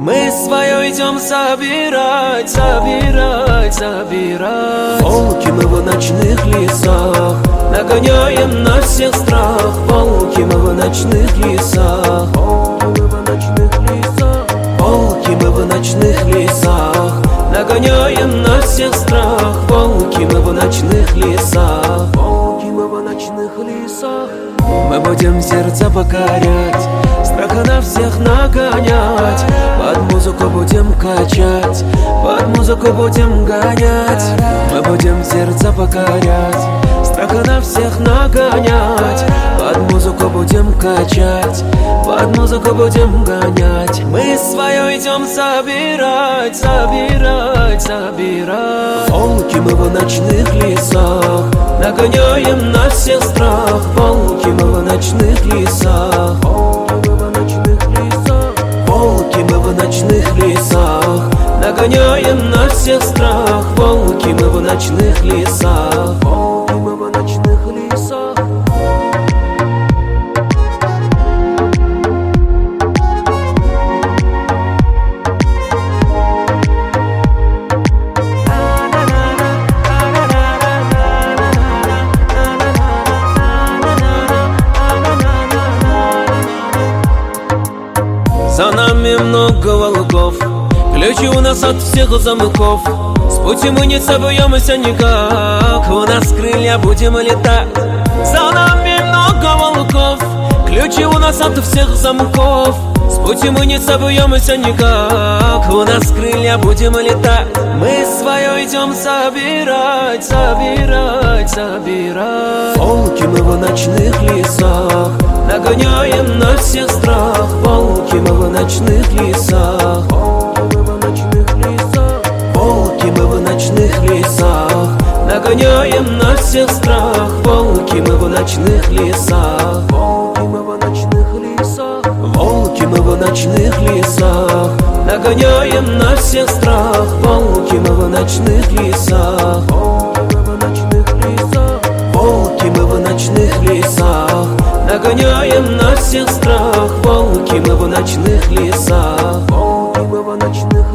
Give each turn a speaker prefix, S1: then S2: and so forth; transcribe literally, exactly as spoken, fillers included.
S1: Мы свое идем собирать, собирать, собирать.
S2: Волки мы в ночных лесах,
S1: нагоняем на всех страх.
S2: Волки мы в ночных лесах,
S1: волки мы в ночных лесах,
S2: волки мы в ночных лесах,
S1: нагоняем на всех страх.
S2: Волки мы в ночных лесах,
S1: волки мы в ночных лесах.
S2: Мы будем сердце покорять,
S1: страха на всех нагонять.
S2: Под музыку будем качать,
S1: под музыку будем гонять.
S2: Мы будем сердце покорять,
S1: страха на всех нагонять.
S2: Под музыку будем качать,
S1: под музыку будем гонять. Мы свое идем собирать, собирать, собирать.
S2: Волки мы в ночных лесах,
S1: нагоняем на всех страх.
S2: Волки мы в ночных лесах,
S1: волки мы в ночных лесах,
S2: волки мы в ночных лесах,
S1: нагоняем на всех страх.
S2: Волки мы в ночных лесах,
S1: волки мы в ночных лесах.
S2: За нами много волков, ключи у нас от всех замков.
S1: С пути мы не собьемся никак, у нас крылья, будем летать.
S2: За нами много волков,
S1: ключи у нас от всех замков. С пути мы не собьемся никак, у нас крылья, будем летать. Мы свое идем собирать, собирать, собирать.
S2: Волки мы в ночных лесах,
S1: нагоняем на всех страх.
S2: Волки мы в ночных лесах,
S1: волки мы в ночных лесах,
S2: волки мы в ночных лесах,
S1: нагоняем на всех страх.
S2: Волки мы в ночных лесах,
S1: волки мы в ночных лесах,
S2: волки мы в ночных лесах,
S1: нагоняем на всех страх.
S2: Волки мы в ночных лесах,
S1: волки мы в ночных лесах,
S2: волки мы в ночных лесах,
S1: нагоняем на всех страх.
S2: Волки мы в ночных лесах,
S1: волки мы в ночных